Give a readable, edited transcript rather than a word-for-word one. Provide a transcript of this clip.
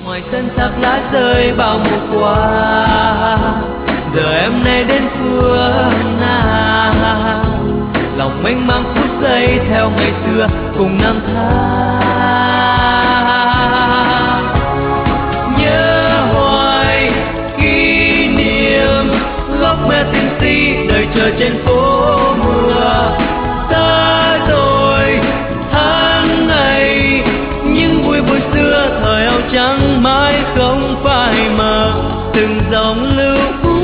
ngoài sân tháp lá rơi bao mùa qua, giờ em nay đến phương nào, lòng mênh mang phút giây theo ngày xưa cùng năm tháng. Nhớ hoài kỷ niệm góc mẹ xinh xí đời chờ trên phố mưa. Ta rồi tháng ngày những vui buổi xưa thời áo trắng mãi không phai mờ, từng dòng lưu